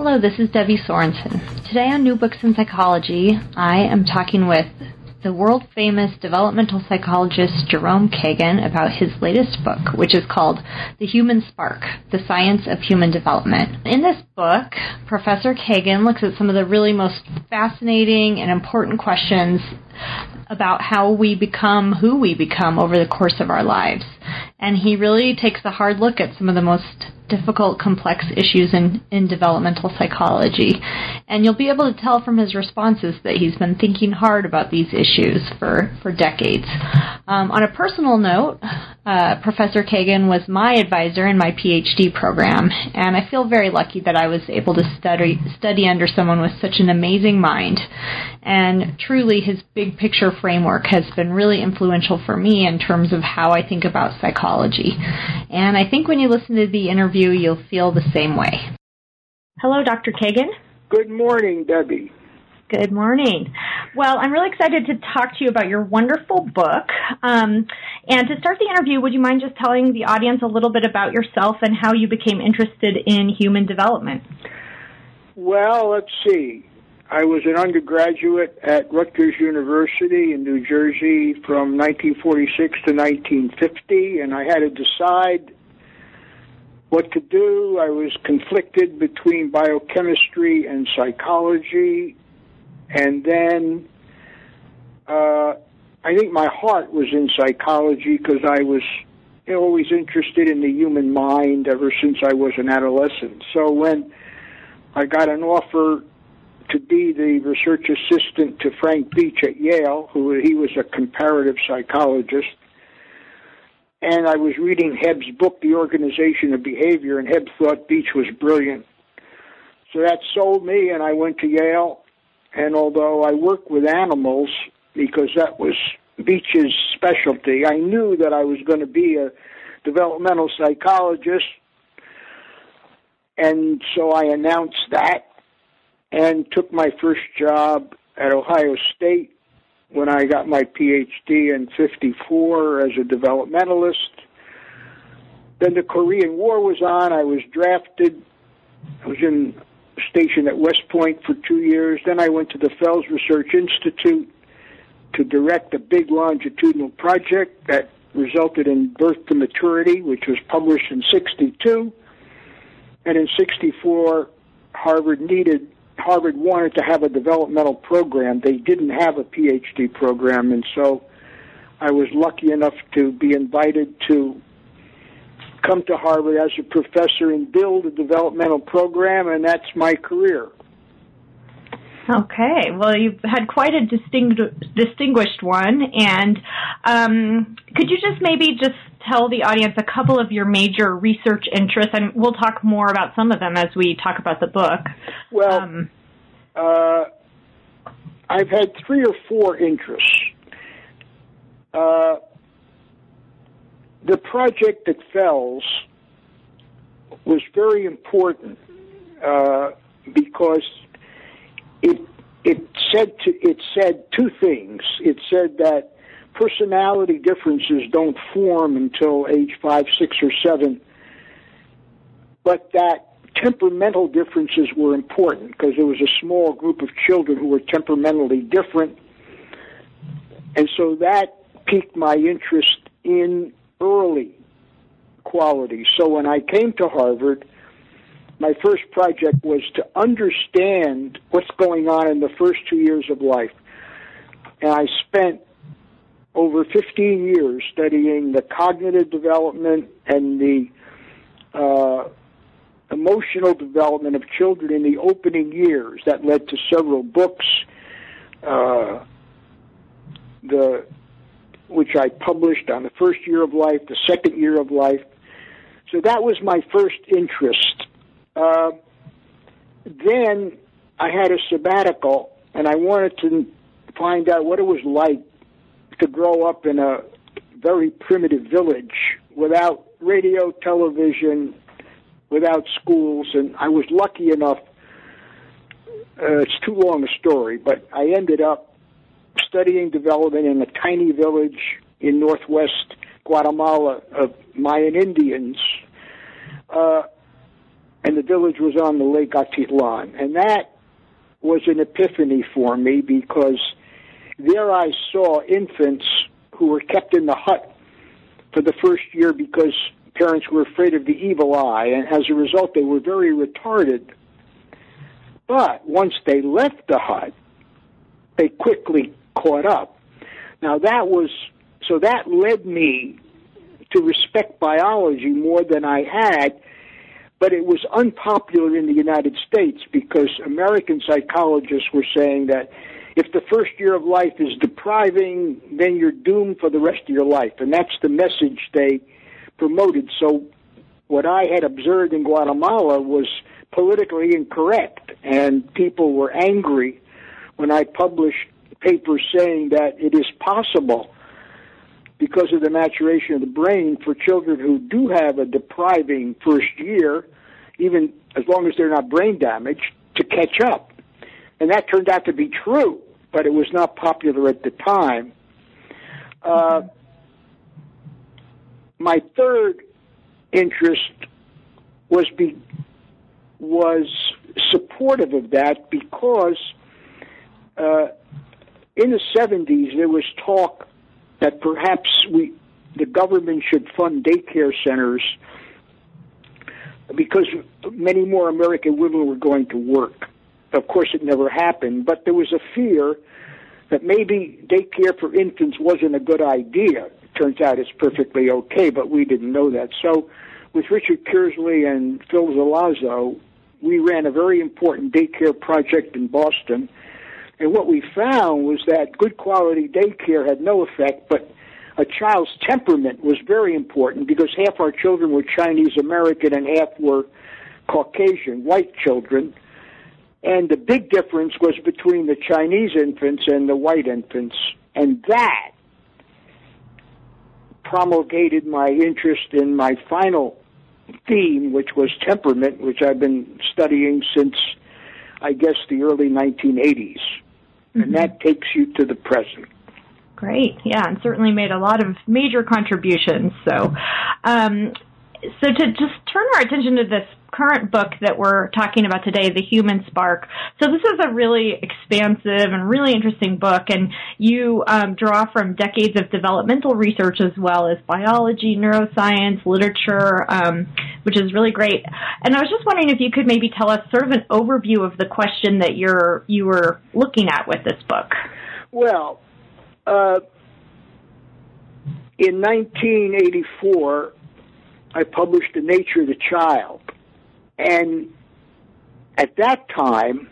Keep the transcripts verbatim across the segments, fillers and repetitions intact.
Hello, this is Debbie Sorensen. Today on New Books in Psychology, I am talking with the world-famous developmental psychologist Jerome Kagan about his latest book, which is called The Human Spark, The Science of Human Development. In this book, Professor Kagan looks at some of the really most fascinating and important questions about how we become who we become over the course of our lives. And he really takes a hard look at some of the most difficult, complex issues in, in developmental psychology. And you'll be able to tell from his responses that he's been thinking hard about these issues for, for decades. Um, on a personal note, uh, Professor Kagan was my advisor in my PhD program, and I feel very lucky that I was able to study, study under someone with such an amazing mind. And truly, his big picture framework has been really influential for me in terms of how I think about psychology. And I think when you listen to the interview, you'll feel the same way. Hello, Doctor Kagan. Good morning, Debbie. Good morning. Well, I'm really excited to talk to you about your wonderful book. Um, and to start the interview, would you mind just telling the audience a little bit about yourself and how you became interested in human development? Well, let's see. I was an undergraduate at Rutgers University in New Jersey from nineteen forty-six to nineteen fifty, and I had to decide what to do. I was conflicted between biochemistry and psychology, and then uh, I think my heart was in psychology because I was you know, always interested in the human mind ever since I was an adolescent. So when I got an offer to be the research assistant to Frank Beach at Yale, who he was a comparative psychologist, and I was reading Hebb's book, The Organization of Behavior, and Hebb thought Beach was brilliant. So that sold me, and I went to Yale, and although I worked with animals, because that was Beach's specialty, I knew that I was going to be a developmental psychologist, and so I announced that, and took my first job at Ohio State when I got my P H D in fifty-four as a developmentalist. Then the Korean War was on. I was drafted. I was in stationed at West Point for two years. Then I went to the Fels Research Institute to direct a big longitudinal project that resulted in Birth to Maturity, which was published in sixty-two. And in sixty-four, Harvard needed Harvard wanted to have a developmental program. They didn't have a P H D program, and so I was lucky enough to be invited to come to Harvard as a professor and build a developmental program, and that's my career. Okay. Well, you've had quite a distingu- distinguished one, and um, could you just maybe just tell the audience a couple of your major research interests, and we'll talk more about some of them as we talk about the book. Well, um, uh, I've had three or four interests. Uh, the project at Fels was very important uh, because it it said to, it said two things. It said that personality differences don't form until age five, six, or seven, but that temperamental differences were important because there was a small group of children who were temperamentally different, and so that piqued my interest in early qualities. So when I came to Harvard, my first project was to understand what's going on in the first two years of life, and I spent over fifteen years studying the cognitive development and the uh, emotional development of children in the opening years. That led to several books, uh, the which I published on the first year of life, the second year of life. So that was my first interest. Uh, then I had a sabbatical, and I wanted to find out what it was like to grow up in a very primitive village without radio, television, without schools, and I was lucky enough, uh, it's too long a story, but I ended up studying development in a tiny village in northwest Guatemala of Mayan Indians, uh, and the village was on the Lake Atitlan. And that was an epiphany for me, because there I saw infants who were kept in the hut for the first year because parents were afraid of the evil eye, and as a result they were very retarded. But once they left the hut, they quickly caught up. Now that was, so that led me to respect biology more than I had, but it was unpopular in the United States because American psychologists were saying that if the first year of life is depriving, then you're doomed for the rest of your life. And that's the message they promoted. So what I had observed in Guatemala was politically incorrect, and people were angry when I published papers saying that it is possible, because of the maturation of the brain, for children who do have a depriving first year, even as long as they're not brain damaged, to catch up. And that turned out to be true, but it was not popular at the time. Uh, my third interest was be, was supportive of that because uh, in the seventies there was talk that perhaps we, the government should fund daycare centers because many more American women were going to work. Of course, it never happened, but there was a fear that maybe daycare for infants wasn't a good idea. It turns out it's perfectly okay, but we didn't know that. So with Richard Kearsley and Phil Zalazzo, we ran a very important daycare project in Boston. And what we found was that good quality daycare had no effect, but a child's temperament was very important because half our children were Chinese American and half were Caucasian, white children. And the big difference was between the Chinese infants and the white infants. And that promulgated my interest in my final theme, which was temperament, which I've been studying since, I guess, the early nineteen eighties. Mm-hmm. And that takes you to the present. Great. Yeah, and certainly made a lot of major contributions. So, um, so to just turn our attention to this current book that we're talking about today, The Human Spark. So this is a really expansive and really interesting book, and you um, draw from decades of developmental research as well as biology, neuroscience, literature, um, which is really great. And I was just wondering if you could maybe tell us sort of an overview of the question that you're you were looking at with this book. Well, uh, in nineteen eighty-four, I published The Nature of the Child. And at that time,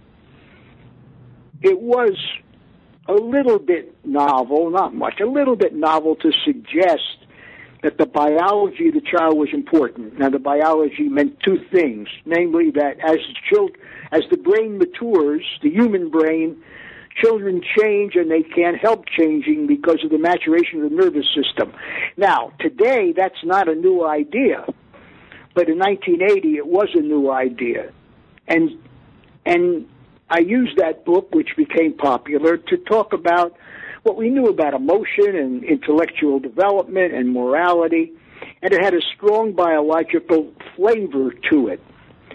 it was a little bit novel, not much, a little bit novel to suggest that the biology of the child was important. Now, the biology meant two things, namely that as the, child, as the brain matures, the human brain, children change and they can't help changing because of the maturation of the nervous system. Now, today, that's not a new idea. But in nineteen eighty, it was a new idea. And and I used that book, which became popular, to talk about what we knew about emotion and intellectual development and morality. And it had a strong biological flavor to it.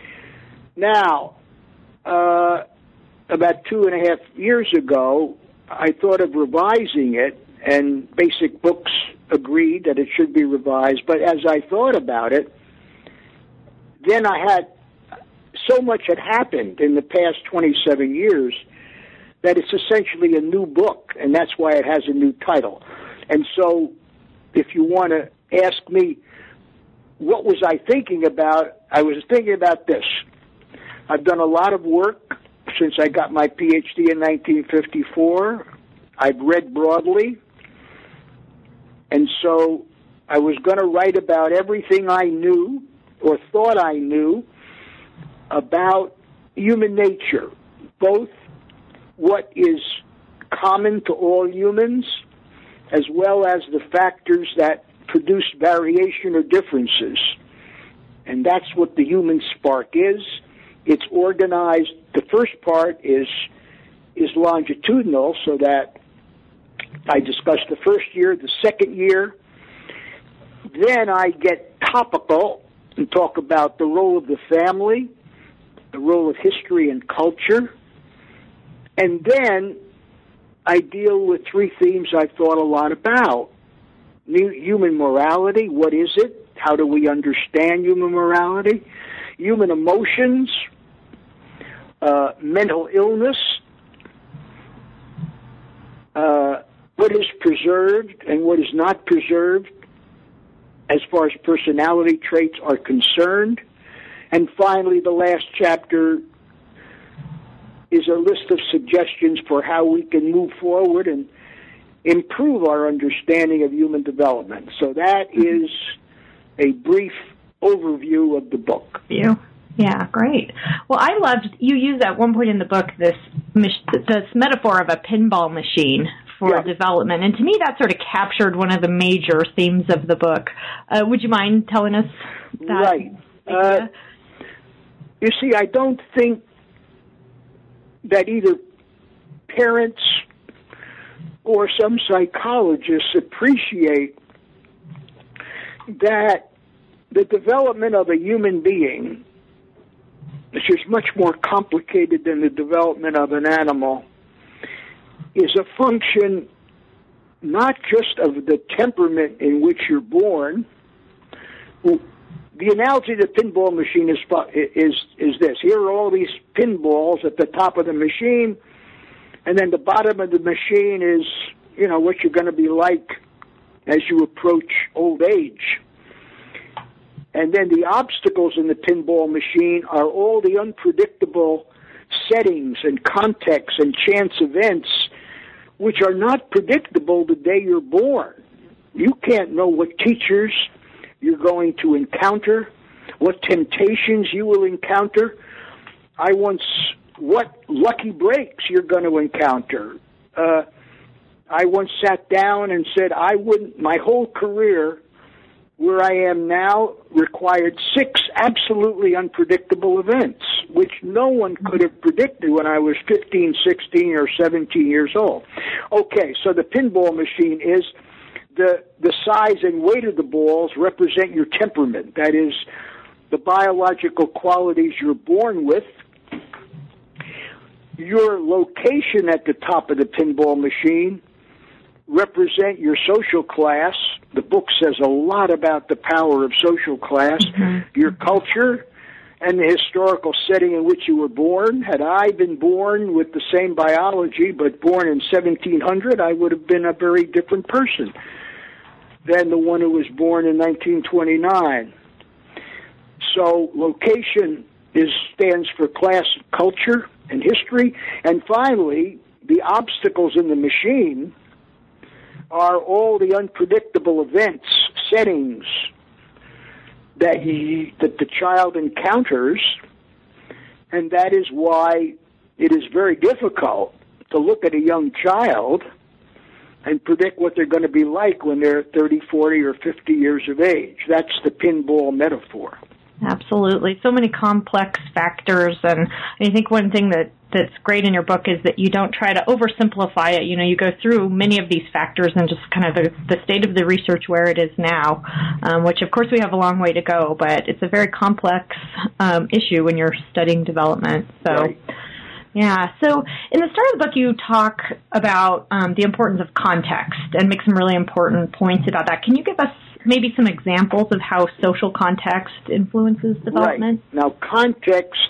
Now, uh, about two and a half years ago, I thought of revising it, and Basic Books agreed that it should be revised. But as I thought about it, then I had, so much had happened in the past twenty-seven years that it's essentially a new book, and that's why it has a new title. And so if you want to ask me, what was I thinking about? I was thinking about this. I've done a lot of work since I got my P H D in nineteen fifty-four. I've read broadly. And so I was going to write about everything I knew or thought I knew about human nature, both what is common to all humans as well as the factors that produce variation or differences. And that's what the human spark is. It's organized. The first part is is longitudinal, so that I discuss the first year, the second year. Then I get topical and talk about the role of the family, the role of history and culture. And then I deal with three themes I've thought a lot about. New, human morality, what is it? How do we understand human morality? Human emotions, uh, mental illness, uh, what is preserved and what is not preserved as far as personality traits are concerned. And finally, the last chapter is a list of suggestions for how we can move forward and improve our understanding of human development. So that is a brief overview of the book. You. Yeah, great. Well, I loved, you used at one point in the book this this metaphor of a pinball machine for yeah. development, and to me that sort of captured one of the major themes of the book. Uh, would you mind telling us that? Right. Uh, you see, I don't think that either parents or some psychologists appreciate that the development of a human being, which is much more complicated than the development of an animal, is a function not just of the temperament in which you're born. The analogy of the pinball machine is is is this. Here are all these pinballs at the top of the machine, and then the bottom of the machine is, you know, what you're going to be like as you approach old age. And then the obstacles in the pinball machine are all the unpredictable settings and contexts and chance events which are not predictable the day you're born. You can't know what teachers you're going to encounter, what temptations you will encounter. I once, what lucky breaks you're going to encounter. Uh, I once sat down and said, I wouldn't, my whole career where I am now required six absolutely unpredictable events, which no one could have predicted when I was fifteen, sixteen, or seventeen years old. Okay, so the pinball machine is the the size and weight of the balls represent your temperament. That is, the biological qualities you're born with. Your location at the top of the pinball machine represent your social class. The book says a lot about the power of social class, mm-hmm. your culture, and the historical setting in which you were born. Had I been born with the same biology, but born in seventeen hundred, I would have been a very different person than the one who was born in nineteen twenty-nine. So location is stands for class, culture, and history. And finally, the obstacles in the machine are all the unpredictable events, settings that he, that the child encounters, and that is why it is very difficult to look at a young child and predict what they're going to be like when they're thirty, forty, or fifty years of age. That's the pinball metaphor. Absolutely. So many complex factors, and I think one thing that, that's great in your book is that you don't try to oversimplify it. You know, you go through many of these factors and just kind of the, the state of the research where it is now, um, which of course we have a long way to go, but it's a very complex um, issue when you're studying development. So. Right. Yeah. So in the start of the book, you talk about um, the importance of context and make some really important points about that. Can you give us maybe some examples of how social context influences development? Right. Now, context,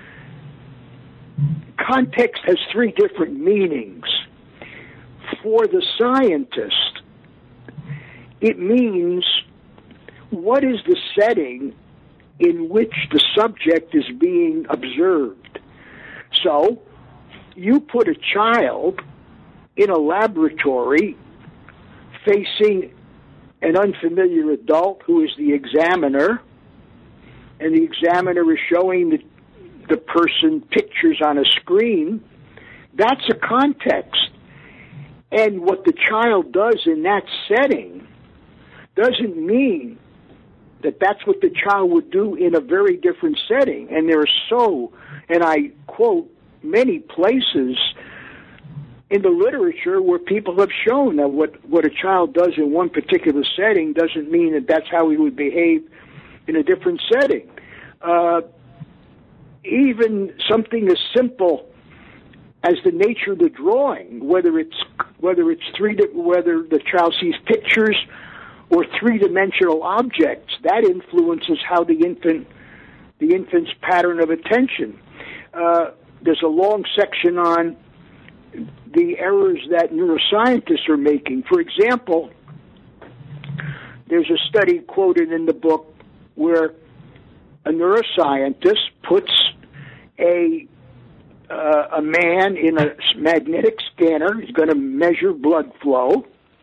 context has three different meanings. For the scientist, it means what is the setting in which the subject is being observed. So, you put a child in a laboratory facing an unfamiliar adult who is the examiner, and the examiner is showing the, the person pictures on a screen. That's a context. And what the child does in that setting doesn't mean that that's what the child would do in a very different setting. And there are so, and I quote, many places in the literature where people have shown that what, what a child does in one particular setting doesn't mean that that's how he would behave in a different setting. Uh, even something as simple as the nature of the drawing, whether it's whether it's three whether the child sees pictures or three-dimensional objects, that influences how the infant the infant's pattern of attention. Uh, there's a long section on the errors that neuroscientists are making. For example, there's a study quoted in the book where a neuroscientist puts a uh, a man in a magnetic scanner. He's going to measure blood flow,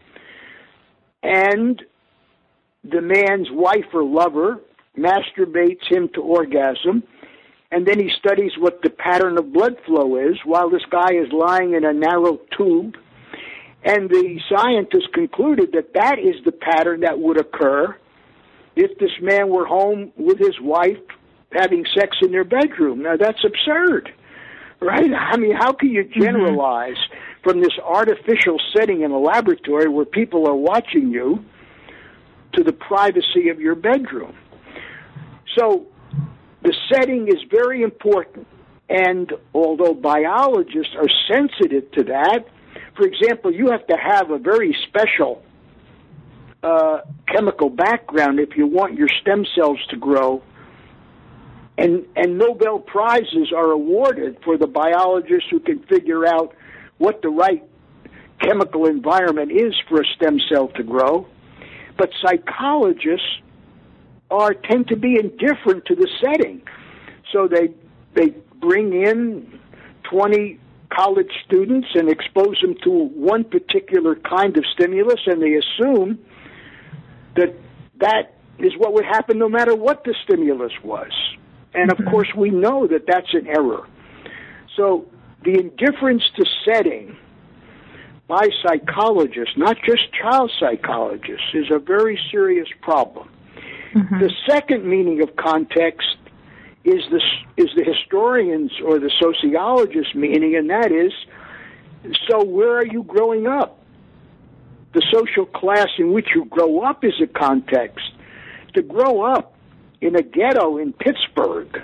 and the man's wife or lover masturbates him to orgasm, and then he studies what the pattern of blood flow is while this guy is lying in a narrow tube. And the scientists concluded that that is the pattern that would occur if this man were home with his wife having sex in their bedroom. Now, that's absurd, right? I mean, how can you generalize mm-hmm. from this artificial setting in a laboratory where people are watching you to the privacy of your bedroom? So the setting is very important, and although biologists are sensitive to that, for example, you have to have a very special uh, chemical background if you want your stem cells to grow, and, and Nobel Prizes are awarded for the biologists who can figure out what the right chemical environment is for a stem cell to grow. But psychologists are tend to be indifferent to the setting. So they they bring in twenty college students and expose them to one particular kind of stimulus, and they assume that that is what would happen no matter what the stimulus was. And of course we know that that's an error. So the indifference to setting by psychologists, not just child psychologists, is a very serious problem. Mm-hmm. The second meaning of context is the, is the historians or the sociologists' meaning, and that is, so where are you growing up? The social class in which you grow up is a context. To grow up in a ghetto in Pittsburgh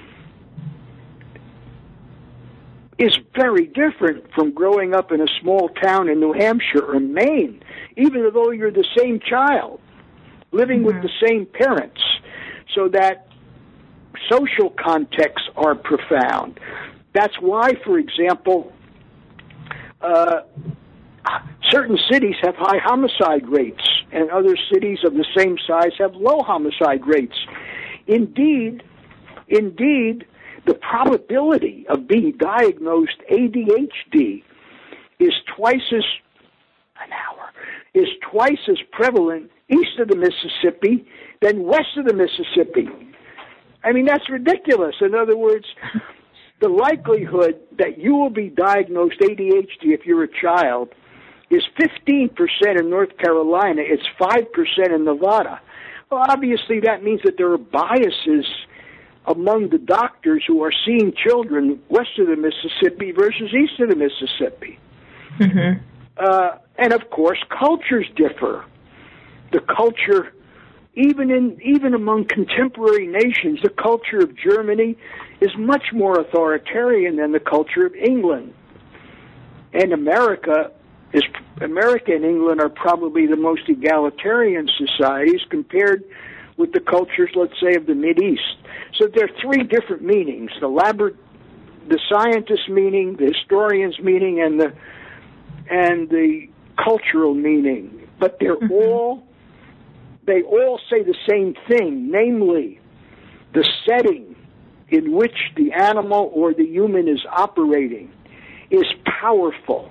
is very different from growing up in a small town in New Hampshire or Maine, even though you're the same child, living mm-hmm. with the same parents, so that social contexts are profound. That's why, for example, uh, certain cities have high homicide rates, and other cities of the same size have low homicide rates. Indeed, indeed, the probability of being diagnosed A D H D is twice as an hour is twice as prevalent east of the Mississippi than west of the Mississippi. I mean, that's ridiculous. In other words, the likelihood that you will be diagnosed A D H D if you're a child is fifteen percent in North Carolina. It's five percent in Nevada. Well, obviously that means that there are biases among the doctors who are seeing children west of the Mississippi versus east of the Mississippi. Mm-hmm. Uh, and of course, cultures differ. The culture, even in even among contemporary nations, the culture of Germany is much more authoritarian than the culture of England. And America is America and England are probably the most egalitarian societies compared with the cultures, let's say, of the Mideast. So there are three different meanings: the labor, the scientist meaning, the historian's meaning, and the and the cultural meaning. But they're mm-hmm. all they all say the same thing, namely, the setting in which the animal or the human is operating is powerful,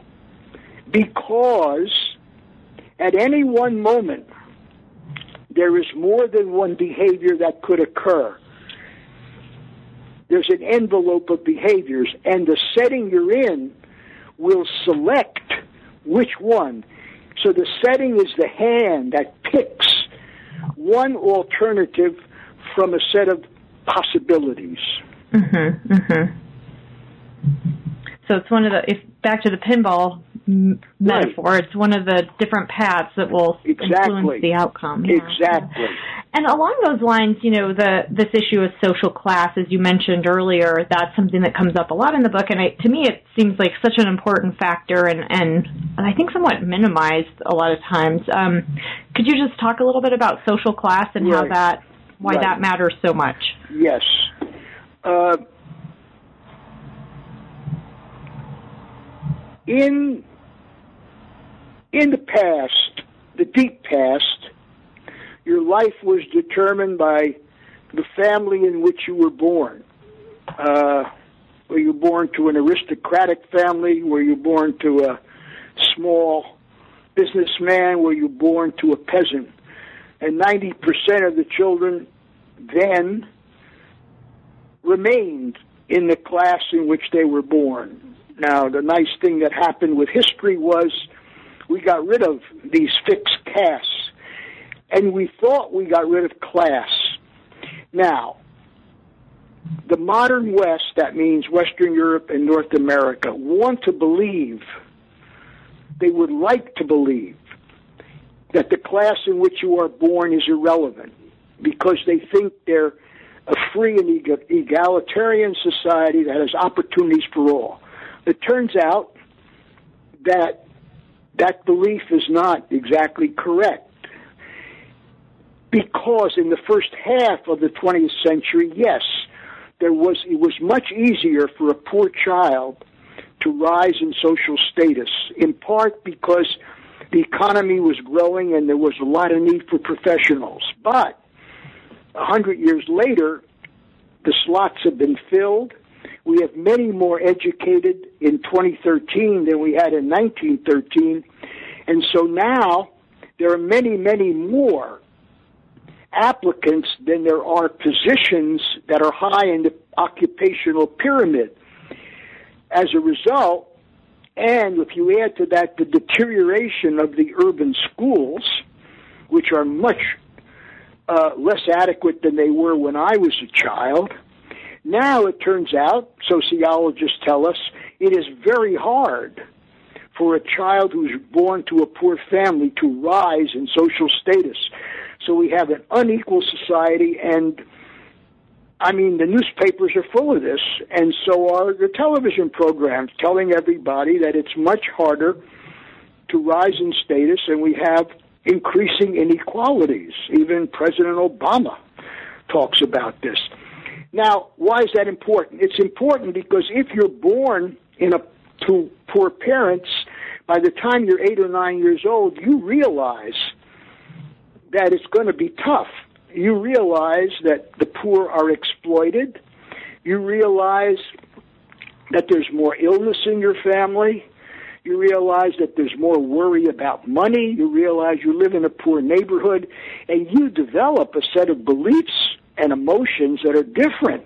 because at any one moment there is more than one behavior that could occur. There's an envelope of behaviors, and the setting you're in will select which one. So the setting is the hand that picks one alternative from a set of possibilities. Mm-hmm, mm-hmm. So it's one of the, if back to the pinball m- metaphor. Right. It's one of the different paths that will exactly. influence the outcome. Yeah. Exactly. And along those lines, you know, the this issue of social class, as you mentioned earlier, that's something that comes up a lot in the book. And I, to me, it seems like such an important factor and, and I think somewhat minimized a lot of times. Um, could you just talk a little bit about social class and right. how that, why right. that matters so much? Yes. Uh, in in the past, the deep past, your life was determined by the family in which you were born. Uh, were you born to an aristocratic family? Were you born to a small businessman? Were you born to a peasant? And ninety percent of the children then remained in the class in which they were born. Now, the nice thing that happened with history was we got rid of these fixed castes, and we thought we got rid of class. Now, the modern West, that means Western Europe and North America, want to believe, they would like to believe, that the class in which you are born is irrelevant because they think they're a free and egalitarian society that has opportunities for all. It turns out that that belief is not exactly correct because in the first half of the twentieth century, yes, there was it was much easier for a poor child to rise in social status, in part because the economy was growing and there was a lot of need for professionals. But a hundred years later, the slots have been filled. We have many more educated in twenty thirteen than we had in nineteen thirteen. And so now there are many, many more applicants than there are positions that are high in the occupational pyramid. As a result, and if you add to that the deterioration of the urban schools, which are much uh, less adequate than they were when I was a child, now it turns out, sociologists tell us, it is very hard for a child who's born to a poor family to rise in social status. So we have an unequal society, and I mean, the newspapers are full of this, and so are the television programs telling everybody that it's much harder to rise in status, and we have increasing inequalities. Even President Obama talks about this. Now, why is that important? It's important because if you're born in a to poor parents, by the time you're eight or nine years old, you realize that it's going to be tough. You realize that the poor are exploited. You realize that there's more illness in your family. You realize that there's more worry about money. You realize you live in a poor neighborhood, and you develop a set of beliefs and emotions that are different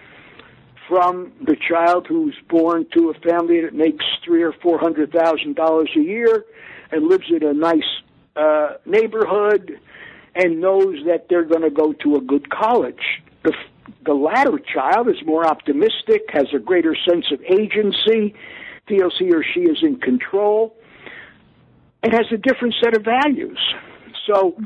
from the child who's born to a family that makes three or four hundred thousand dollars a year and lives in a nice uh, neighborhood and knows that they're going to go to a good college. The, the latter child is more optimistic, has a greater sense of agency, feels he or she is in control, and has a different set of values. So,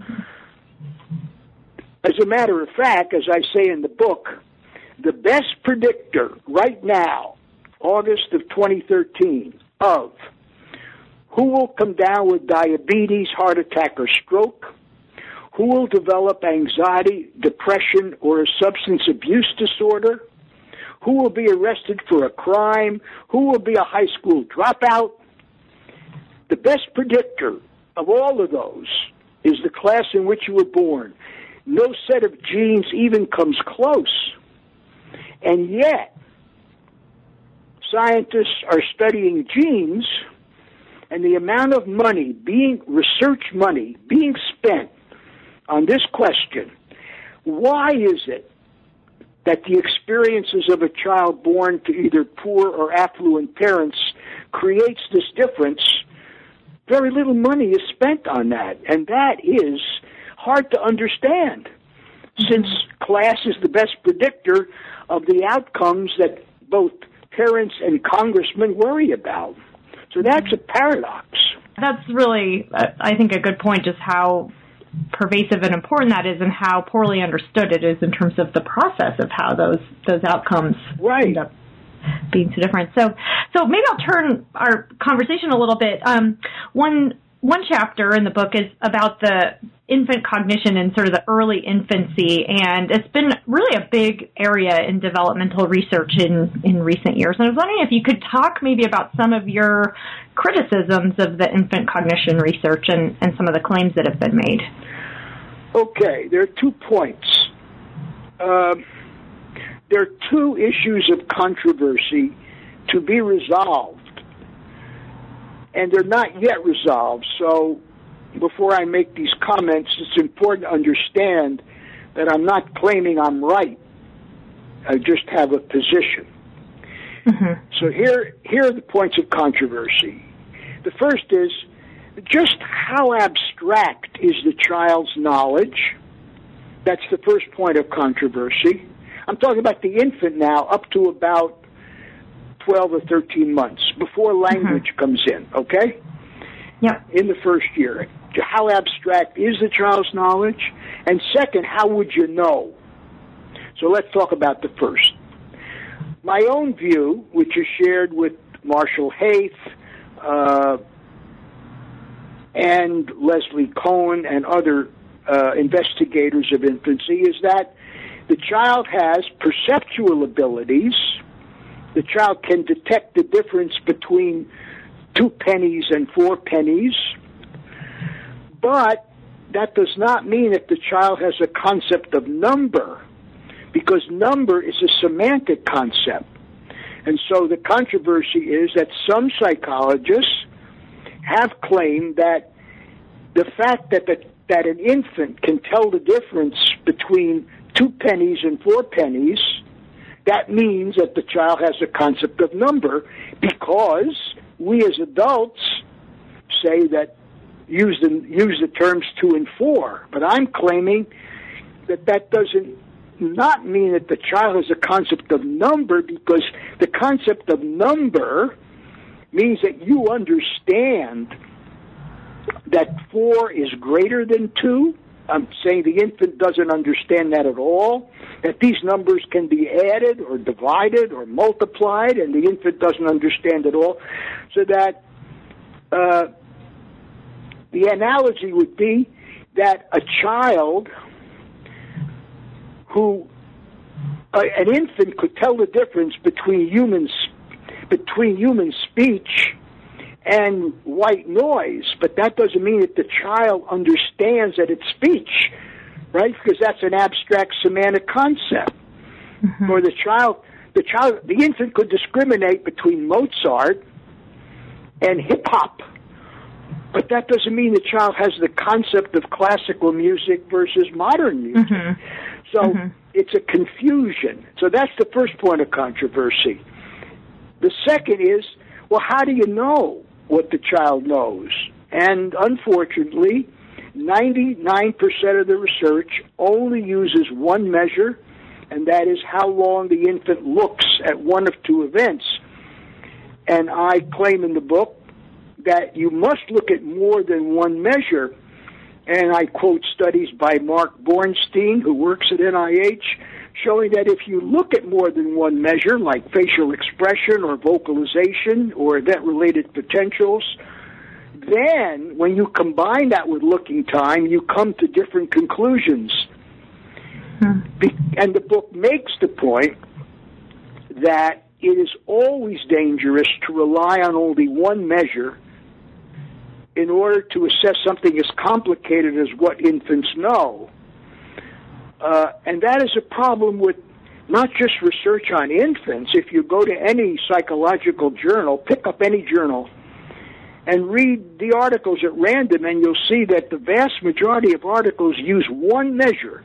as a matter of fact, as I say in the book, the best predictor right now, August of twenty thirteen, of who will come down with diabetes, heart attack, or stroke, who will develop anxiety, depression, or a substance abuse disorder, who will be arrested for a crime, who will be a high school dropout. The best predictor of all of those is the class in which you were born. No set of genes even comes close. And yet, scientists are studying genes, and the amount of money being, research money being spent on this question, why is it that the experiences of a child born to either poor or affluent parents creates this difference? Very little money is spent on that, and that is hard to understand, since class is the best predictor of the outcomes that both parents and congressmen worry about. So that's a paradox. That's really, uh, I think, a good point, just how pervasive and important that is and how poorly understood it is in terms of the process of how those those outcomes right. end up being so different. So so maybe I'll turn our conversation a little bit. Um, one one chapter in the book is about the infant cognition and sort of the early infancy, and it's been really a big area in developmental research in, in recent years. And I was wondering if you could talk maybe about some of your criticisms of the infant cognition research and, and some of the claims that have been made. Okay, there are two points. Um, there are two issues of controversy to be resolved, and they're not yet resolved. So before I make these comments, it's important to understand that I'm not claiming I'm right. I just have a position. Mm-hmm. So here, here are the points of controversy. The first is, just how abstract is the child's knowledge? That's the first point of controversy. I'm talking about the infant now, up to about twelve or thirteen months, before language mm-hmm. comes in, okay? Yep. In the first year. How abstract is the child's knowledge? And second, how would you know? So let's talk about the first. My own view, which is shared with Marshall Haith, uh, and Leslie Cohen and other uh, investigators of infancy, is that the child has perceptual abilities. The child can detect the difference between two pennies and four pennies, but that does not mean that the child has a concept of number, because number is a semantic concept. And so the controversy is that some psychologists have claimed that the fact that the, that an infant can tell the difference between two pennies and four pennies, that means that the child has a concept of number, because we as adults say that use the use the terms two and four. But I'm claiming that that doesn't not mean that the child has a concept of number, because the concept of number means that you understand that four is greater than two. I'm saying the infant doesn't understand that at all, that these numbers can be added or divided or multiplied, and the infant doesn't understand at all. So that uh, the analogy would be that a child who, uh, an infant could tell the difference between humans, between human speech and white noise, but that doesn't mean that the child understands that it's speech, right? Because that's an abstract semantic concept. Mm-hmm. Or the child, the child, the infant could discriminate between Mozart and hip hop, but that doesn't mean the child has the concept of classical music versus modern music. Mm-hmm. So mm-hmm. it's a confusion. So that's the first point of controversy. The second is, well, how do you know what the child knows? And unfortunately, ninety-nine percent of the research only uses one measure, and that is how long the infant looks at one of two events. And I claim in the book that you must look at more than one measure, and I quote studies by Mark Bornstein, who works at N I H, showing that if you look at more than one measure, like facial expression or vocalization or event-related potentials, then when you combine that with looking time, you come to different conclusions. Hmm. And the book makes the point that it is always dangerous to rely on only one measure in order to assess something as complicated as what infants know. Uh, and that is a problem with not just research on infants. If you go to any psychological journal, pick up any journal, and read the articles at random, and you'll see that the vast majority of articles use one measure: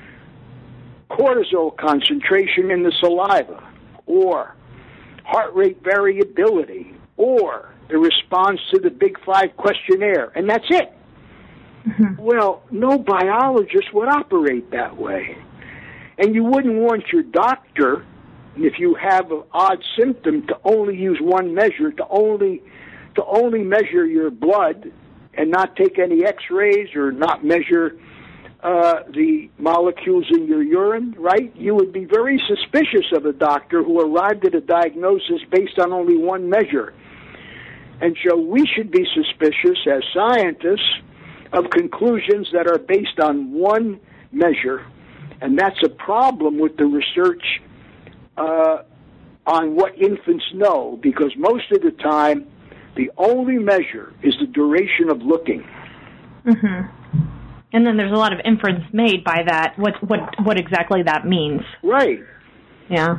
cortisol concentration in the saliva, or heart rate variability, or the response to the Big Five questionnaire, and that's it. Mm-hmm. Well, no biologist would operate that way. And you wouldn't want your doctor, if you have an odd symptom, to only use one measure, to only to only measure your blood and not take any x-rays or not measure uh, the molecules in your urine, right? You would be very suspicious of a doctor who arrived at a diagnosis based on only one measure. And so we should be suspicious as scientists of conclusions that are based on one measure. And that's a problem with the research uh, on what infants know, because most of the time, the only measure is the duration of looking. Mm-hmm. And then there's a lot of inference made by that, what what what exactly that means. Right. Yeah.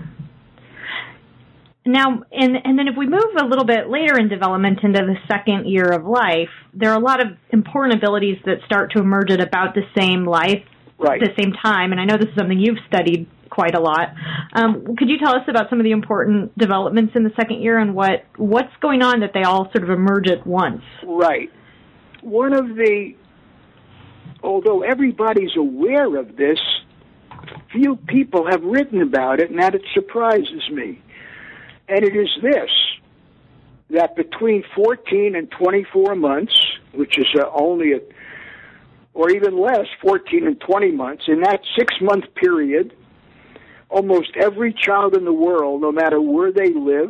Now, and, and then if we move a little bit later in development into the second year of life, there are a lot of important abilities that start to emerge at about the same life, right. at the same time, and I know this is something you've studied quite a lot. Um, could you tell us about some of the important developments in the second year and what what's going on that they all sort of emerge at once? Right. One of the, although everybody's aware of this, few people have written about it, and that it surprises me. And it is this, that between fourteen and twenty-four months, which is uh, only a, or even less, fourteen and twenty months, in that six-month period, almost every child in the world, no matter where they live,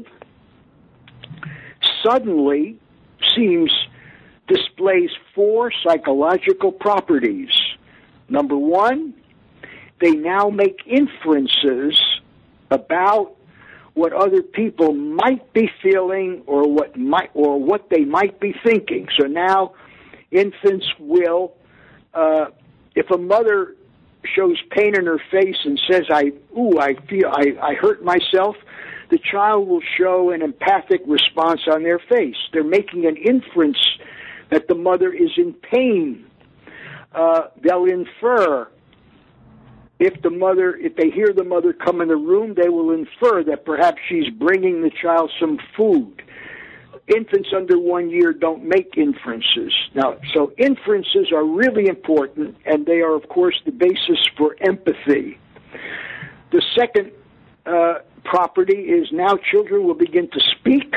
suddenly seems displays four psychological properties. Number one, they now make inferences about what other people might be feeling or what might or what they might be thinking. So now infants will, uh, if a mother shows pain in her face and says, I, ooh, I feel, I, I hurt myself, the child will show an empathic response on their face. They're making an inference that the mother is in pain. Uh, they'll infer, if the mother, if they hear the mother come in the room, they will infer that perhaps she's bringing the child some food. Infants under one year don't make inferences. Now, so inferences are really important, and they are, of course, the basis for empathy. The second uh, property is now children will begin to speak,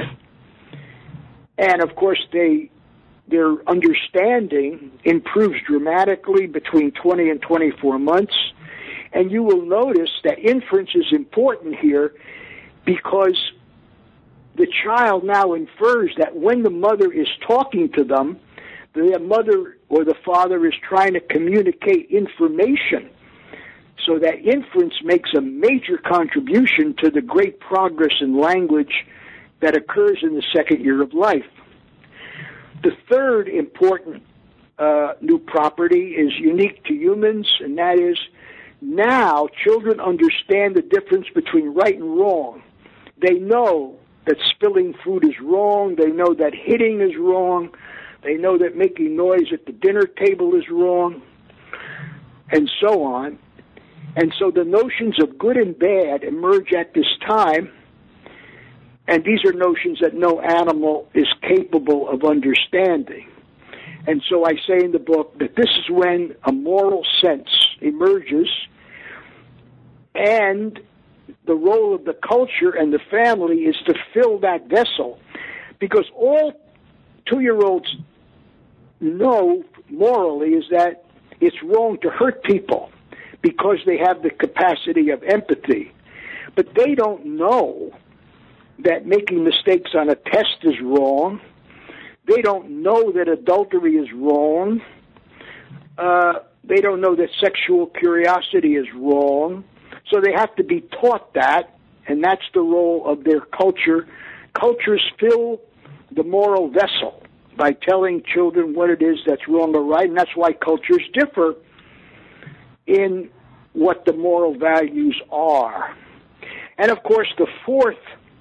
and, of course, they their understanding improves dramatically between twenty and twenty-four months. And you will notice that inference is important here because the child now infers that when the mother is talking to them, the mother or the father is trying to communicate information. So that inference makes a major contribution to the great progress in language that occurs in the second year of life. The third important uh, new property is unique to humans, and that is now children understand the difference between right and wrong. They know that spilling food is wrong. They know that hitting is wrong. They know that making noise at the dinner table is wrong, and so on. And so the notions of good and bad emerge at this time, and these are notions that no animal is capable of understanding. And so I say in the book that this is when a moral sense emerges, and the role of the culture and the family is to fill that vessel, because all two-year-olds know morally is that it's wrong to hurt people because they have the capacity of empathy. But they don't know that making mistakes on a test is wrong. They don't know that adultery is wrong. Uh, they don't know that sexual curiosity is wrong. So they have to be taught that, and that's the role of their culture. Cultures fill the moral vessel by telling children what it is that's wrong or right, and that's why cultures differ in what the moral values are. And, of course, the fourth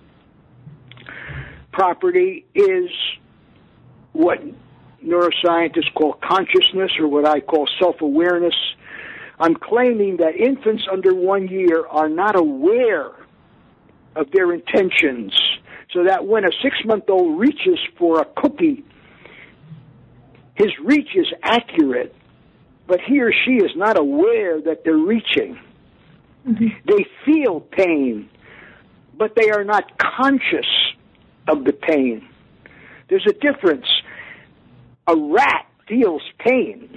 property is what neuroscientists call consciousness, or what I call self-awareness. I'm claiming that infants under one year are not aware of their intentions, so that when a six-month-old reaches for a cookie, his reach is accurate, but he or she is not aware that they're reaching. Mm-hmm. They feel pain, but they are not conscious of the pain. There's a difference. A rat feels pain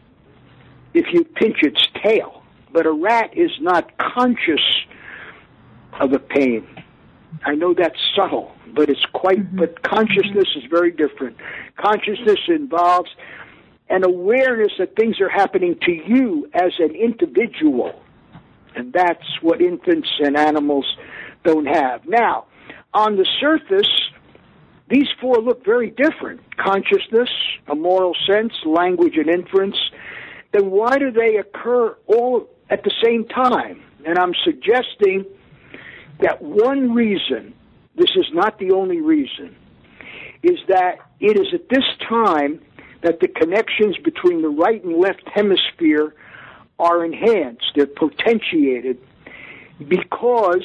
if you pinch its tail, but a rat is not conscious of the pain. I know that's subtle, but it's quite, mm-hmm. but consciousness mm-hmm. is very different. Consciousness involves an awareness that things are happening to you as an individual, and that's what infants and animals don't have. Now, on the surface, these four look very different. Consciousness, a moral sense, language, and inference. Then why do they occur all at the same time? And I'm suggesting that one reason, this is not the only reason, is that it is at this time that the connections between the right and left hemisphere are enhanced, they're potentiated, because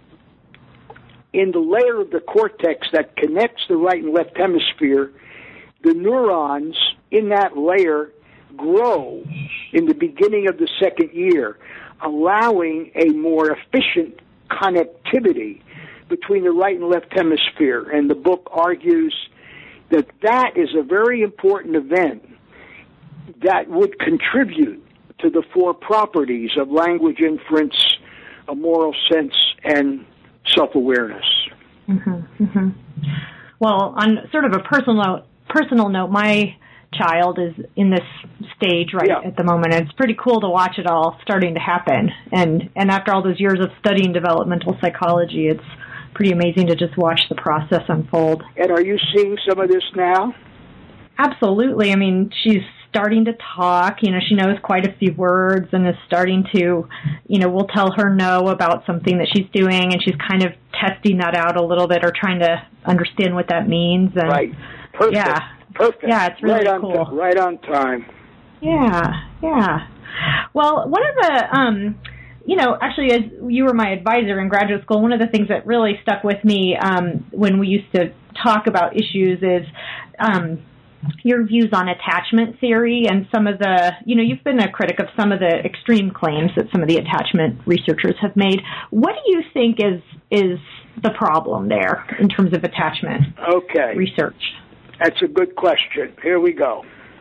in the layer of the cortex that connects the right and left hemisphere, the neurons in that layer grow in the beginning of the second year, allowing a more efficient connectivity between the right and left hemisphere. And the book argues that that is a very important event that would contribute to the four properties of language, inference, a moral sense, and self-awareness. Mm-hmm, mm-hmm. Well, on sort of a personal note, personal note, my child is in this stage right yeah. at the moment, and it's pretty cool to watch it all starting to happen. And and after all those years of studying developmental psychology, it's pretty amazing to just watch the process unfold. And are you seeing some of this now? Absolutely. I mean, she's starting to talk. You know, she knows quite a few words and is starting to, you know, we'll tell her no about something that she's doing, and she's kind of testing that out a little bit or trying to understand what that means. And, right. Perfect. Yeah. Perfect. Yeah, it's really right on cool. T- right on time. Yeah, yeah. Well, one of the, um, you know, actually, as you were my advisor in graduate school, one of the things that really stuck with me um, when we used to talk about issues is um, your views on attachment theory and some of the, you know, you've been a critic of some of the extreme claims that some of the attachment researchers have made. What do you think is is the problem there in terms of attachment okay. research? That's a good question. Here we go.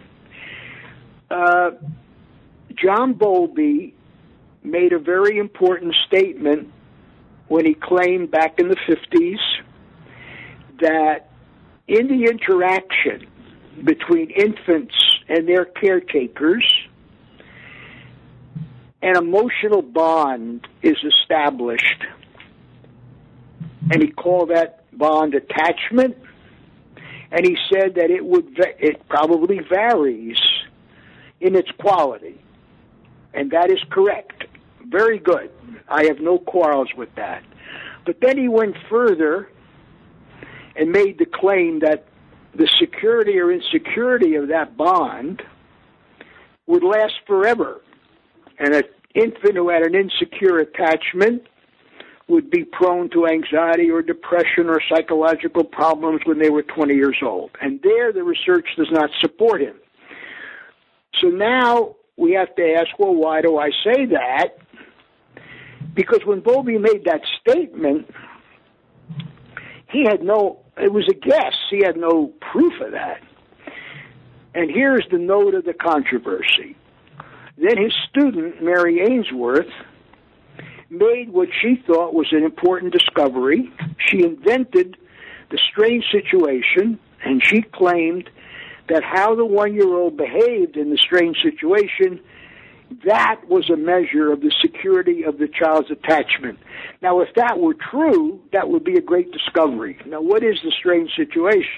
Uh, John Bowlby made a very important statement when he claimed back in the fifties that in the interaction between infants and their caretakers, an emotional bond is established, and he called that bond attachment. And he said that it would it probably varies in its quality, and that is correct. Very good. I have no quarrels with that. But then he went further and made the claim that the security or insecurity of that bond would last forever, and an infant who had an insecure attachment would be prone to anxiety or depression or psychological problems when they were twenty years old. And there, the research does not support him. So now we have to ask, well, why do I say that? Because when Bowlby made that statement, he had no, it was a guess. He had no proof of that. And here's the note of the controversy. Then his student, Mary Ainsworth, made what she thought was an important discovery. She invented the strange situation, and she claimed that how the one-year-old behaved in the strange situation, that was a measure of the security of the child's attachment. Now, if that were true, that would be a great discovery. Now, what is the strange situation?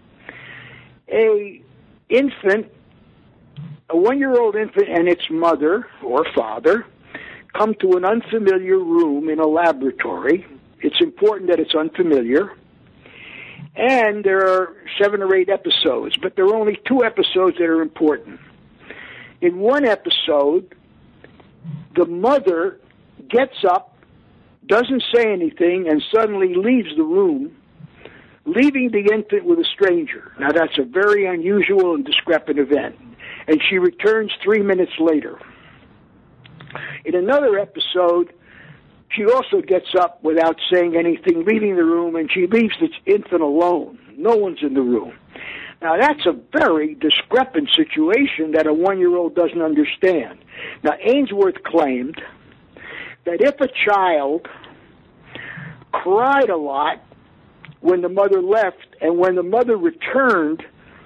A infant, a one-year-old infant and its mother or father come to an unfamiliar room in a laboratory. It's important that it's unfamiliar. And there are seven or eight episodes, but there are only two episodes that are important. In one episode, the mother gets up, doesn't say anything, and suddenly leaves the room, leaving the infant with a stranger. Now, that's a very unusual and discrepant event. And she returns three minutes later. In another episode, She also gets up without saying anything, leaving the room, and she leaves the infant alone. No one's in the room. Now, that's a very discrepant situation that a one-year-old doesn't understand. Now, Ainsworth claimed that if a child cried a lot when the mother left, and when the mother returned,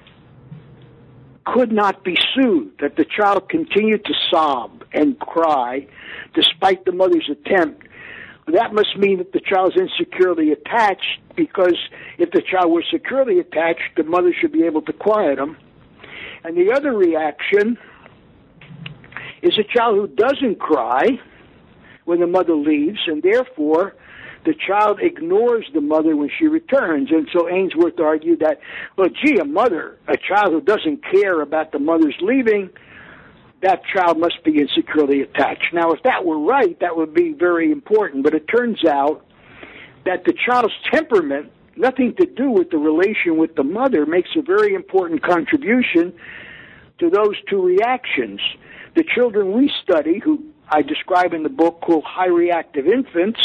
could not be soothed, that the child continued to sob and cry despite the mother's attempt, that must mean that the child is insecurely attached, because if the child was securely attached, the mother should be able to quiet him. And the other reaction is a child who doesn't cry when the mother leaves, and therefore the child ignores the mother when she returns. And so Ainsworth argued that, well, gee, a mother, a child who doesn't care about the mother's leaving, that child must be insecurely attached. Now, if that were right, that would be very important. But it turns out that the child's temperament, nothing to do with the relation with the mother, makes a very important contribution to those two reactions. The children we study, who I describe in the book called high reactive infants,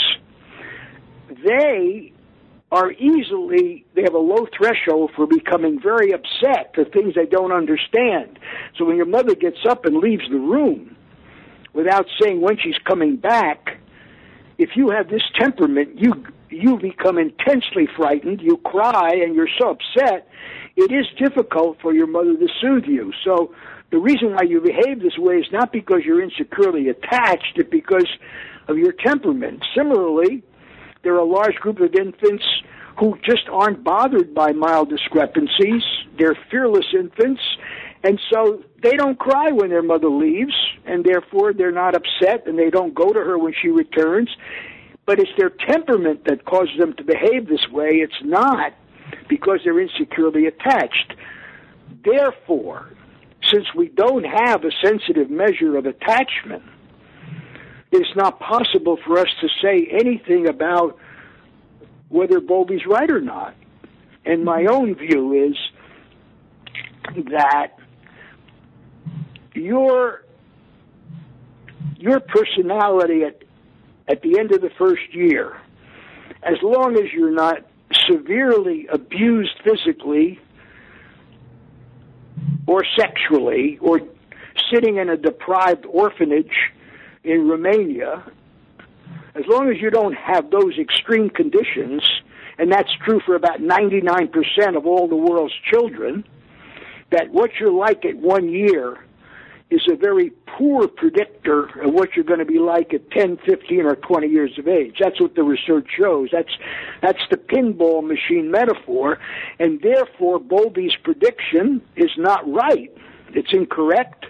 they are easily, they have a low threshold for becoming very upset for things they don't understand. So when your mother gets up and leaves the room without saying when she's coming back, if you have this temperament, you you become intensely frightened, you cry, and you're so upset, it is difficult for your mother to soothe you. So the reason why you behave this way is not because you're insecurely attached, it's because of your temperament. Similarly, there are a large group of infants who just aren't bothered by mild discrepancies. They're fearless infants, and so they don't cry when their mother leaves, and therefore they're not upset, and they don't go to her when she returns. But it's their temperament that causes them to behave this way. It's not because they're insecurely attached. Therefore, since we don't have a sensitive measure of attachment, it's not possible for us to say anything about whether Bowlby's right or not. And my own view is that your your personality at at the end of the first year, as long as you're not severely abused physically or sexually, or sitting in a deprived orphanage in Romania, as long as you don't have those extreme conditions, and that's true for about ninety-nine percent of all the world's children, that what you're like at one year is a very poor predictor of what you're going to be like at ten, fifteen, or twenty years of age. That's what the research shows. That's that's the pinball machine metaphor, and therefore Bowlby's prediction is not right. It's incorrect.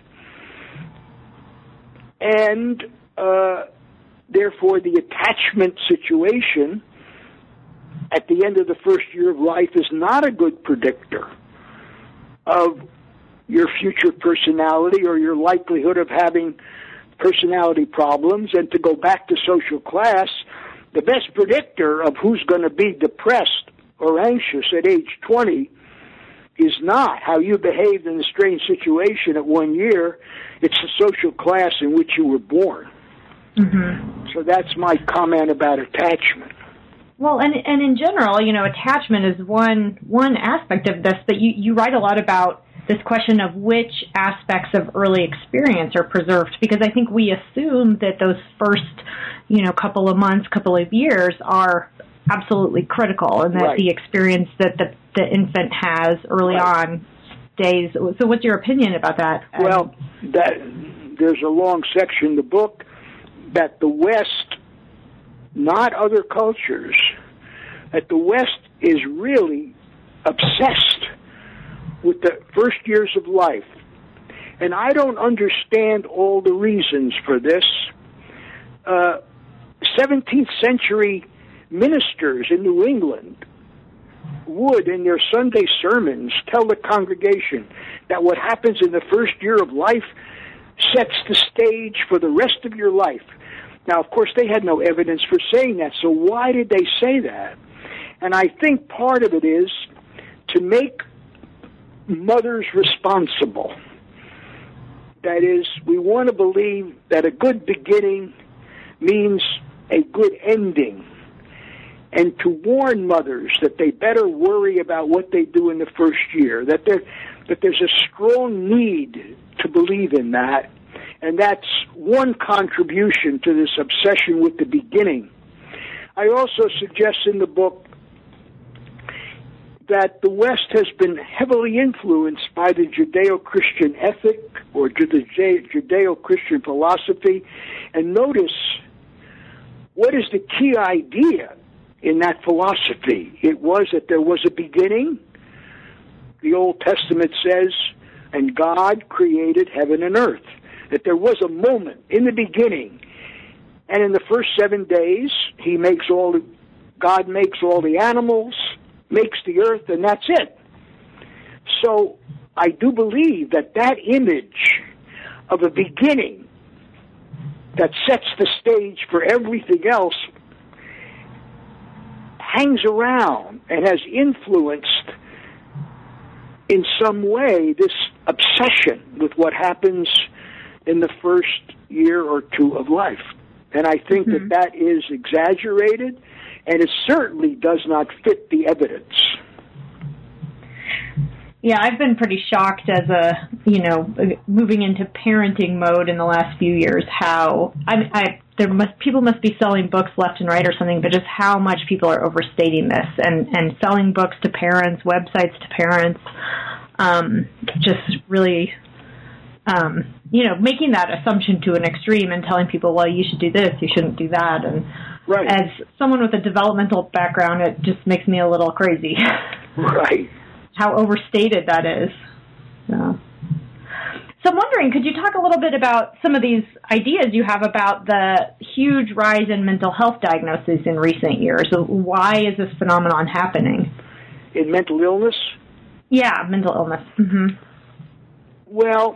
And uh, therefore, the attachment situation at the end of the first year of life is not a good predictor of your future personality or your likelihood of having personality problems. And to go back to social class, the best predictor of who's going to be depressed or anxious at age twenty is not how you behaved in a strange situation at one year. It's the social class in which you were born. Mm-hmm. So that's my comment about attachment. Well, and and in general, you know, attachment is one one aspect of this, but you, you write a lot about this question of which aspects of early experience are preserved, because I think we assume that those first, you know, couple of months, couple of years are absolutely critical, and that right. the experience that the, the infant has early right. on stays. So what's your opinion about that? Well, that, there's a long section in the book that the West, not other cultures, that the West is really obsessed with the first years of life. And I don't understand all the reasons for this. Uh, seventeenth century ministers in New England would, in their Sunday sermons, tell the congregation that what happens in the first year of life sets the stage for the rest of your life. Now, of course, they had no evidence for saying that, so why did they say that? And I think part of it is to make mothers responsible. That is, we want to believe that a good beginning means a good ending, and to warn mothers that they better worry about what they do in the first year, that there, that there's a strong need to believe in that, and that's one contribution to this obsession with the beginning. I also suggest in the book that the West has been heavily influenced by the Judeo-Christian ethic or the Judeo-Christian philosophy, and notice what is the key idea in that philosophy. It was that there was a beginning. The Old Testament says, and God created heaven and earth. That there was a moment in the beginning, and in the first seven days, He makes all the, God makes all the animals, makes the earth, and that's it. So I do believe that that image of a beginning that sets the stage for everything else hangs around and has influenced in some way this obsession with what happens in the first year or two of life. And I think mm-hmm. that that is exaggerated, and it certainly does not fit the evidence. Yeah, I've been pretty shocked as a, you know, moving into parenting mode in the last few years, how, I, I there must, people must be selling books left and right or something, but just how much people are overstating this and, and selling books to parents, websites to parents, um, just really, um, you know, making that assumption to an extreme and telling people, well, you should do this, you shouldn't do that. And right. As someone with a developmental background, it just makes me a little crazy. Right. How overstated that is. Yeah. So I'm wondering, could you talk a little bit about some of these ideas you have about the huge rise in mental health diagnoses in recent years? Why is this phenomenon happening? In mental illness? Yeah, mental illness. Mm-hmm. Well,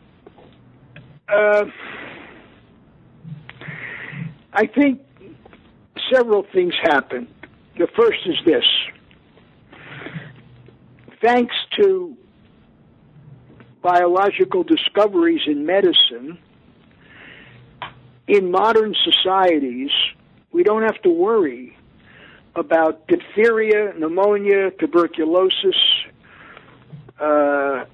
uh, I think several things happened. The first is this. Thanks to biological discoveries in medicine, in modern societies, we don't have to worry about diphtheria, pneumonia, tuberculosis, uh,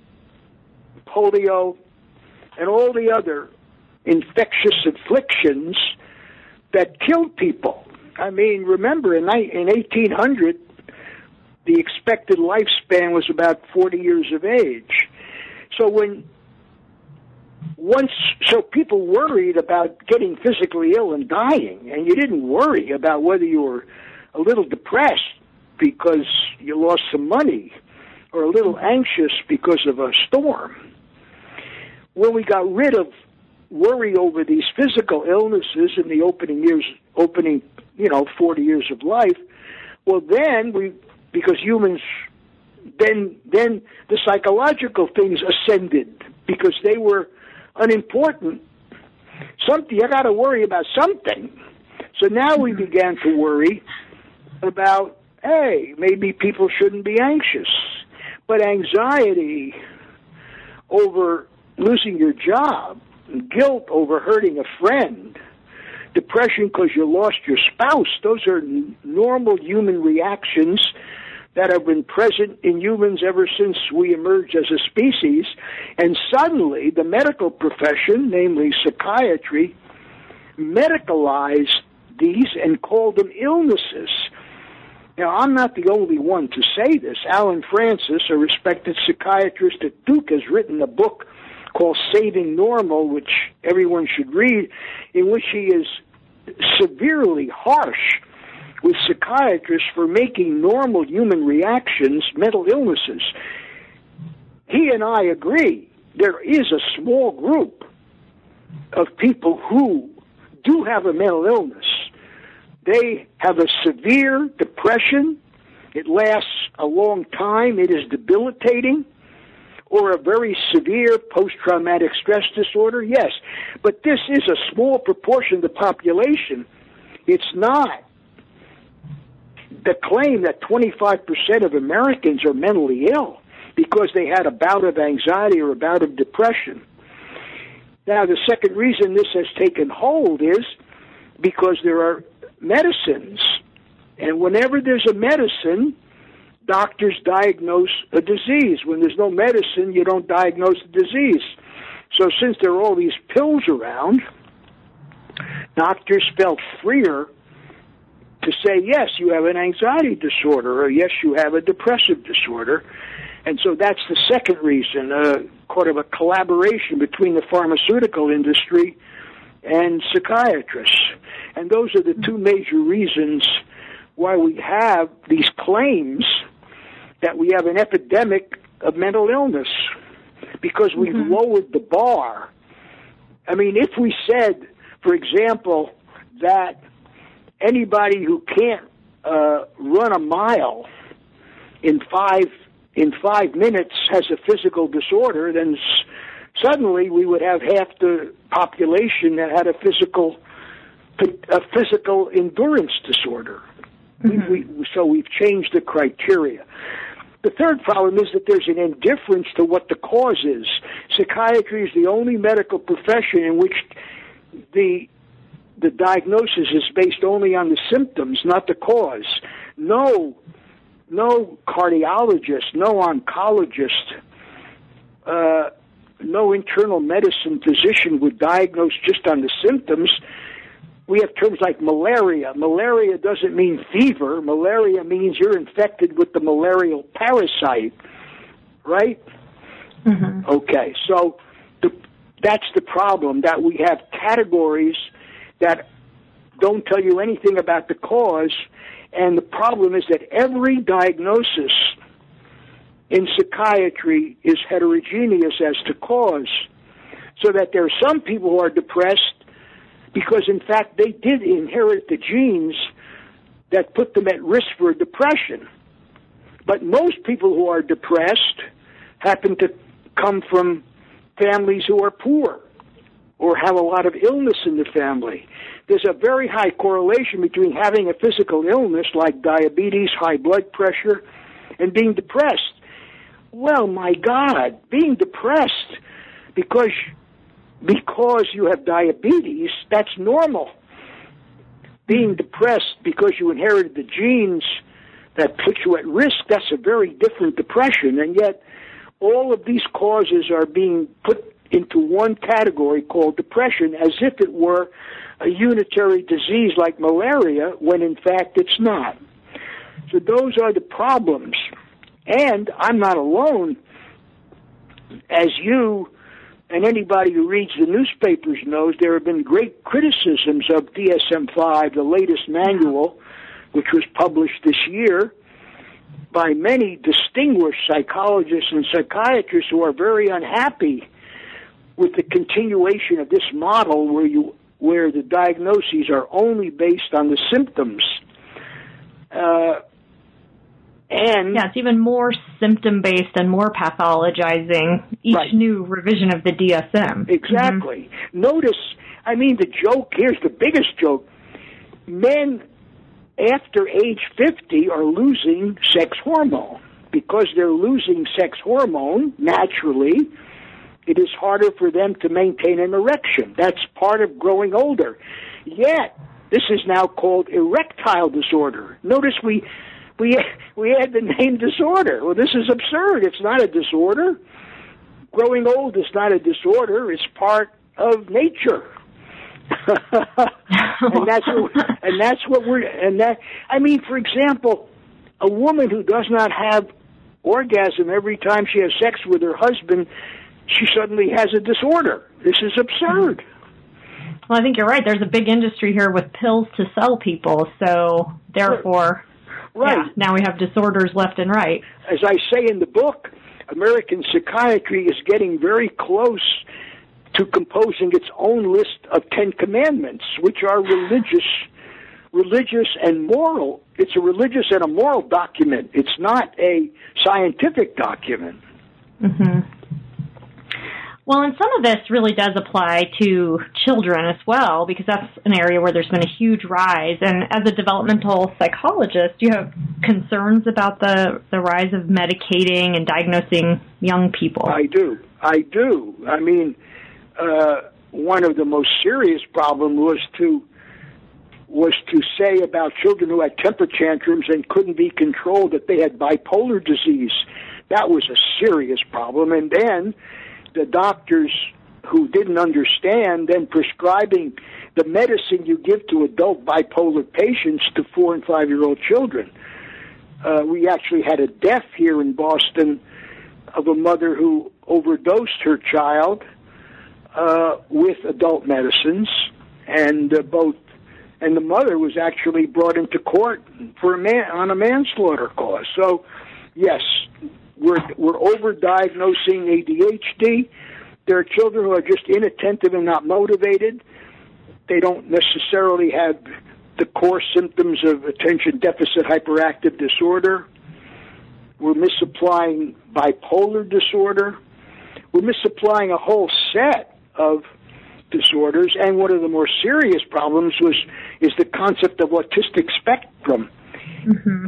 polio, and all the other infectious afflictions that killed people. I mean, remember, in eighteen hundred, the expected lifespan was about forty years of age. So when once, so people worried about getting physically ill and dying, and you didn't worry about whether you were a little depressed because you lost some money or a little anxious because of a storm. When we got rid of worry over these physical illnesses in the opening years, opening, you know, forty years of life, well, then we, because humans, then then the psychological things ascended because they were unimportant. Something, you got to worry about something. So now we began to worry about, hey, maybe people shouldn't be anxious. But anxiety over losing your job, guilt over hurting a friend, depression because you lost your spouse, those are n- normal human reactions that have been present in humans ever since we emerged as a species. And suddenly the medical profession, namely psychiatry, medicalized these and called them illnesses. Now, I'm not the only one to say this. Alan Francis, a respected psychiatrist at Duke, has written a book called Saving Normal, which everyone should read, in which he is severely harsh with psychiatrists for making normal human reactions mental illnesses. He and I agree there is a small group of people who do have a mental illness. They have a severe depression. It lasts a long time. It is debilitating. Or a very severe post-traumatic stress disorder, yes. But this is a small proportion of the population. It's not the claim that twenty-five percent of Americans are mentally ill because they had a bout of anxiety or a bout of depression. Now, the second reason this has taken hold is because there are medicines. And whenever there's a medicine, doctors diagnose a disease. When there's no medicine, you don't diagnose the disease. So since there are all these pills around, doctors felt freer to say, yes, you have an anxiety disorder, or yes, you have a depressive disorder. And so that's the second reason, uh, kind of a collaboration between the pharmaceutical industry and psychiatrists. And those are the two major reasons why we have these claims that we have an epidemic of mental illness, because we've mm-hmm. lowered the bar. I mean, if we said, for example, that anybody who can't uh, run a mile in five in five minutes has a physical disorder, then s- suddenly we would have half the population that had a physical a physical endurance disorder. Mm-hmm. We, we, so we've changed the criteria. The third problem is that there's an indifference to what the cause is. Psychiatry is the only medical profession in which the the diagnosis is based only on the symptoms, not the cause. No, no cardiologist, no oncologist, uh, no internal medicine physician would diagnose just on the symptoms. We have terms like malaria. Malaria doesn't mean fever. Malaria means you're infected with the malarial parasite, right? Mm-hmm. Okay, so the, that's the problem, that we have categories that don't tell you anything about the cause, and the problem is that every diagnosis in psychiatry is heterogeneous as to cause, so that there are some people who are depressed because, in fact, they did inherit the genes that put them at risk for depression. But most people who are depressed happen to come from families who are poor or have a lot of illness in the family. There's a very high correlation between having a physical illness like diabetes, high blood pressure, and being depressed. Well, my God, being depressed because because you have diabetes, that's normal. Being depressed because you inherited the genes that put you at risk, that's a very different depression. And yet all of these causes are being put into one category called depression, as if it were a unitary disease like malaria, when in fact it's not. So those are the problems. And I'm not alone. As you and anybody who reads the newspapers knows, there have been great criticisms of D S M five, the latest manual, which was published this year, by many distinguished psychologists and psychiatrists who are very unhappy with the continuation of this model where you where the diagnoses are only based on the symptoms. Uh, and yeah, it's even more symptom-based and more pathologizing each right. new revision of the D S M. Exactly. Mm-hmm. Notice, I mean, the joke, here's the biggest joke. Men after age fifty are losing sex hormone. Because they're losing sex hormone, naturally, it is harder for them to maintain an erection. That's part of growing older. Yet, this is now called erectile disorder. Notice we we we add the name disorder. Well, this is absurd. It's not a disorder. Growing old is not a disorder. It's part of nature. and that's what, and that's what we're and that I mean, for example, a woman who does not have orgasm every time she has sex with her husband, she suddenly has a disorder. This is absurd. Well, I think you're right. There's a big industry here with pills to sell people, so therefore, right. Yeah, now we have disorders left and right. As I say in the book, American psychiatry is getting very close to composing its own list of Ten Commandments, which are religious, religious and moral. It's a religious and a moral document. It's not a scientific document. Mm-hmm. Well, and some of this really does apply to children as well, because that's an area where there's been a huge rise. And as a developmental psychologist, do you have concerns about the, the rise of medicating and diagnosing young people? I do. I do. I mean, uh, one of the most serious problems was to was to say about children who had temper tantrums and couldn't be controlled that they had bipolar disease. That was a serious problem. And then the doctors who didn't understand then prescribing the medicine you give to adult bipolar patients to four and five-year-old children. Uh, we actually had a death here in Boston of a mother who overdosed her child uh, with adult medicines, and uh, both, and the mother was actually brought into court for a man on a manslaughter cause. So, yes, we're we're overdiagnosing A D H D. There are children who are just inattentive and not motivated. They don't necessarily have the core symptoms of attention deficit hyperactive disorder. We're misapplying bipolar disorder. We're misapplying a whole set of disorders, and one of the more serious problems was is the concept of autistic spectrum. Mm-hmm.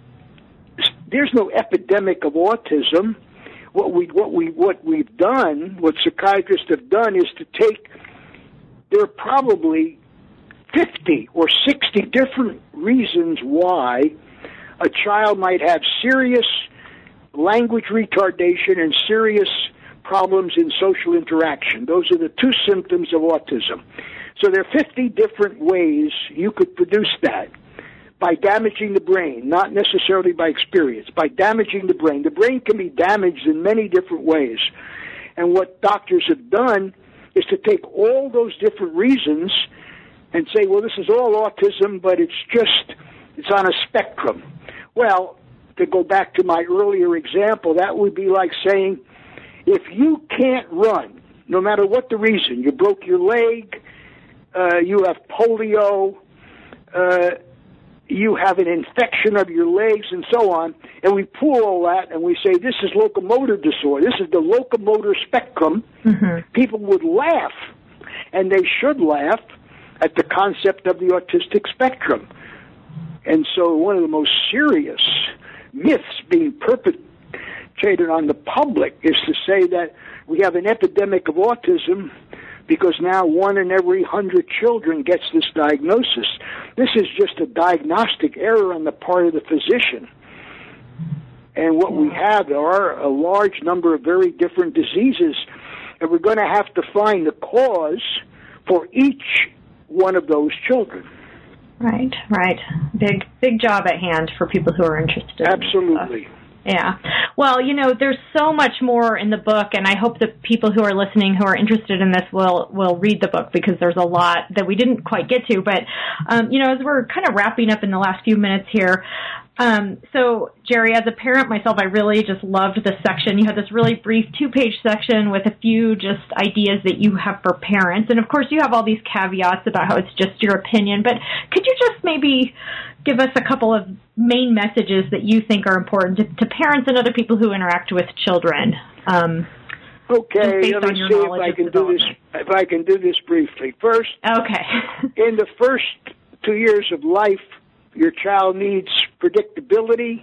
Uh, there's no epidemic of autism. What we what we what we've done, what psychiatrists have done, is to take. There are probably fifty or sixty different reasons why a child might have serious language retardation and serious problems in social interaction. Those are the two symptoms of autism. So there are fifty different ways you could produce that by damaging the brain, not necessarily by experience, by damaging the brain. The brain can be damaged in many different ways. And what doctors have done is to take all those different reasons and say, well, this is all autism, but it's just, it's on a spectrum. Well, to go back to my earlier example, that would be like saying, if you can't run, no matter what the reason, you broke your leg, uh, you have polio, uh, you have an infection of your legs, and so on, and we pull all that and we say, this is locomotor disorder, this is the locomotor spectrum, mm-hmm. people would laugh, and they should laugh at the concept of the autistic spectrum. And so one of the most serious myths being perpetrated on the public is to say that we have an epidemic of autism because now one in every hundred children gets this diagnosis. This is just a diagnostic error on the part of the physician. And what we have are a large number of very different diseases, and we're going to have to find the cause for each one of those children. Right, right. Big, big job at hand for people who are interested. Absolutely. In Yeah. Well, you know, there's so much more in the book, and I hope that people who are listening who are interested in this will will read the book, because there's a lot that we didn't quite get to. But, um, you know, as we're kind of wrapping up in the last few minutes here, um, so, Jerry, as a parent myself, I really just loved this section. You had this really brief two-page section with a few just ideas that you have for parents. And, of course, you have all these caveats about how it's just your opinion. But could you just maybe give us a couple of main messages that you think are important to, to parents and other people who interact with children? Um, okay, let me see if I can do this. If I can do this briefly. First, okay, in the first two years of life, your child needs predictability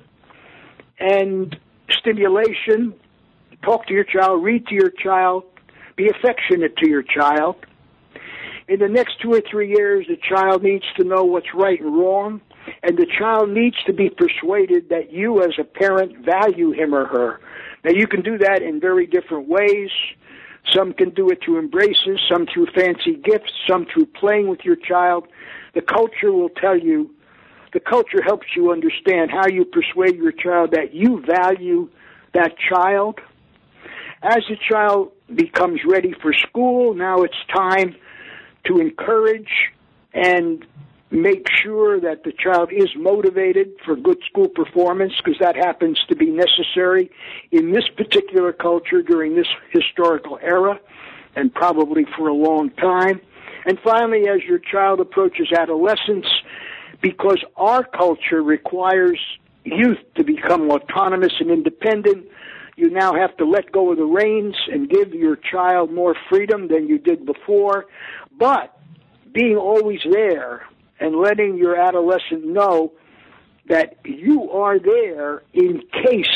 and stimulation. Talk to your child, read to your child, be affectionate to your child. In the next two or three years, the child needs to know what's right and wrong, and the child needs to be persuaded that you as a parent value him or her. Now, you can do that in very different ways. Some can do it through embraces, some through fancy gifts, some through playing with your child. The culture will tell you, the culture helps you understand how you persuade your child that you value that child. As the child becomes ready for school, now it's time to encourage and make sure that the child is motivated for good school performance, because that happens to be necessary in this particular culture during this historical era, and probably for a long time. And finally, as your child approaches adolescence, because our culture requires youth to become autonomous and independent, you now have to let go of the reins and give your child more freedom than you did before. But being always there and letting your adolescent know that you are there in case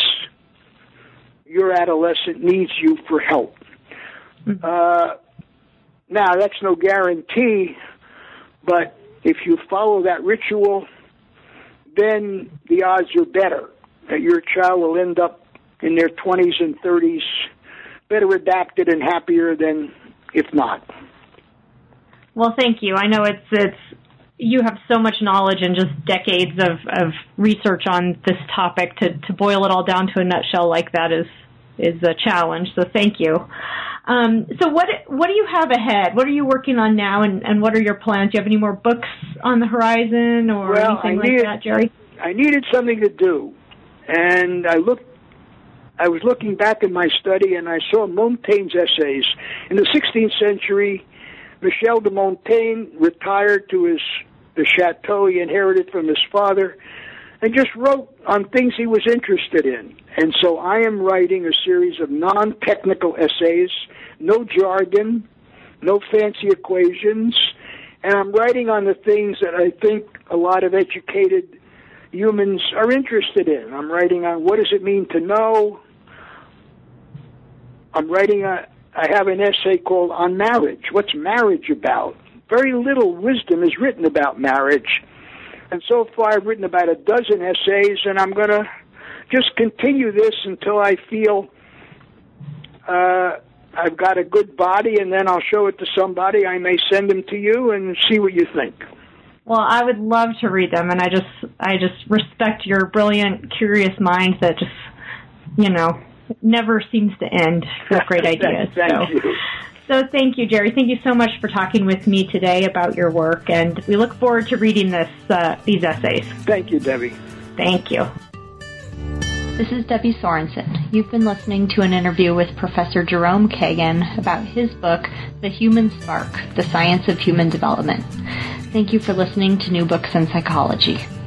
your adolescent needs you for help. Uh, now, that's no guarantee, but if you follow that ritual, then the odds are better that your child will end up in their twenties and thirties better adapted and happier than if not. Well, thank you. I know it's it's you have so much knowledge and just decades of, of research on this topic. To, to boil it all down to a nutshell like that is is a challenge. So thank you. Um, so what what do you have ahead? What are you working on now, and, and what are your plans? Do you have any more books on the horizon or well, anything I needed, like that, Jerry? I needed something to do, and I looked. I was looking back in my study, and I saw Montaigne's essays. In the sixteenth century, Michel de Montaigne retired to his the chateau he inherited from his father, and just wrote on things he was interested in. And so I am writing a series of non-technical essays, no jargon, no fancy equations, and I'm writing on the things that I think a lot of educated humans are interested in. I'm writing on what does it mean to know. I'm writing a, I have an essay called On Marriage. What's marriage about? Very little wisdom is written about marriage. And so far I've written about a dozen essays, and I'm going to just continue this until I feel uh, I've got a good body, and then I'll show it to somebody. I may send them to you and see what you think. Well, I would love to read them, and I just I just respect your brilliant, curious mind that just, you know, never seems to end with great ideas. Thank so. you. So thank you, Jerry. Thank you so much for talking with me today about your work, and we look forward to reading this uh, these essays. Thank you, Debbie. Thank you. This is Debbie Sorensen. You've been listening to an interview with Professor Jerome Kagan about his book, The Human Spark, The Science of Human Development. Thank you for listening to New Books in Psychology.